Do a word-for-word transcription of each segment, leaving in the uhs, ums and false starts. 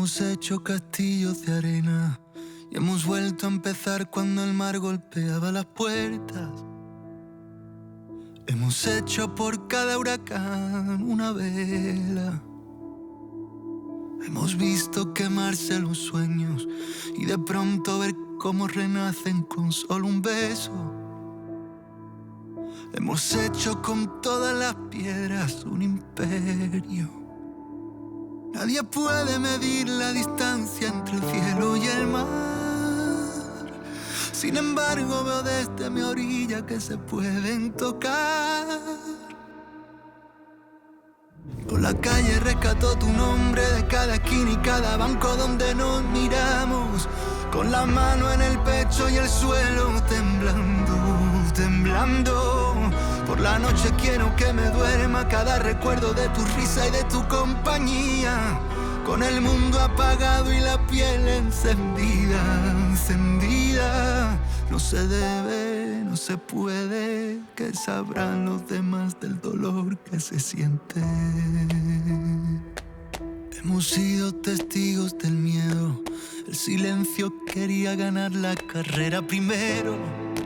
Hemos hecho castillos de arena y hemos vuelto a empezar cuando el mar golpeaba las puertas. Hemos hecho por cada huracán una vela. Hemos visto quemarse los sueños y de pronto ver cómo renacen con solo un beso. Hemos hecho con todas las piedras un imperio. Nadie puede medir la distancia entre el cielo y el mar. Sin embargo, veo desde mi orilla que se pueden tocar. Por la calle rescató tu nombre de cada esquina y cada banco donde nos miramos, con la mano en el pecho y el suelo temblando, temblando. Por la noche quiero que me duerma cada recuerdo de tu risa y de tu compañía, con el mundo apagado y la piel encendida, encendida. No se debe, no se puede, que sabrán los demás del dolor que se siente. Hemos sido testigos del miedo, el silencio quería ganar la carrera primero.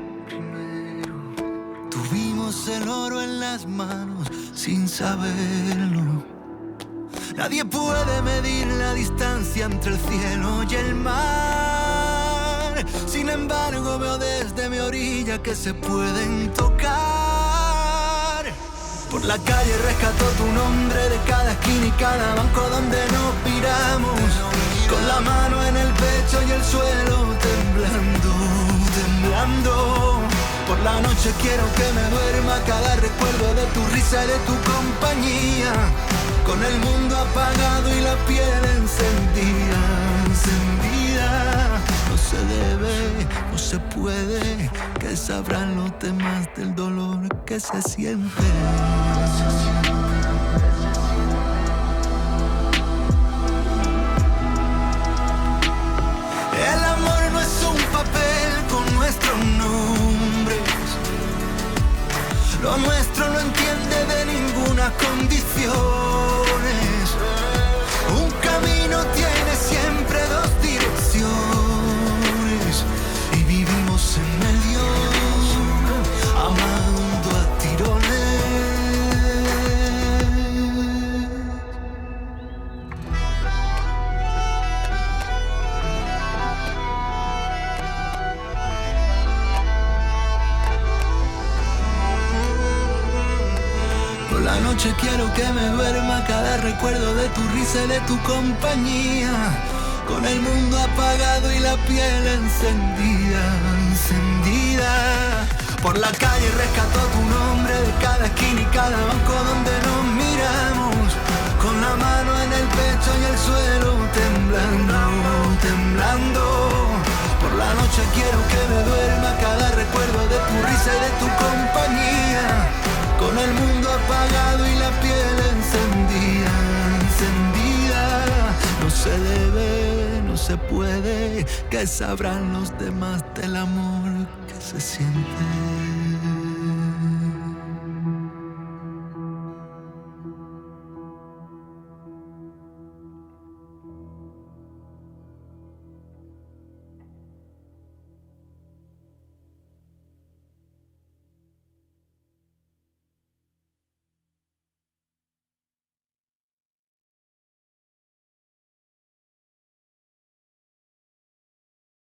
Tuvimos el oro en las manos sin saberlo. Nadie puede medir la distancia entre el cielo y el mar. Sin embargo, veo desde mi orilla que se pueden tocar. Por la calle rescató tu nombre de cada esquina y cada banco donde nos miramos, con la mano en el pecho y el suelo temblando, temblando. Por la noche quiero que me duerma cada recuerdo de tu risa y de tu compañía, con el mundo apagado y la piel encendida, encendida. No se debe, no se puede, que sabrán los demás del dolor que se siente. El amor no es un papel con nuestros nombres. Lo nuestro no entiende de ninguna condiciones. Un camino tiene siempre dos direcciones y vivimos en medio, amando a tirones. Por la noche quiero que me duerma cada recuerdo de tu risa y de tu compañía, con el mundo apagado y la piel encendida, encendida. Por la calle rescató tu nombre de cada esquina y cada banco donde nos miramos, con la mano en el pecho y el suelo temblando, temblando. Por la noche quiero que me duerma cada recuerdo de tu risa y de tu compañía, con el mundo apagado y la piel encendida, encendida. No se debe, no se puede, que sabrán los demás del amor que se siente.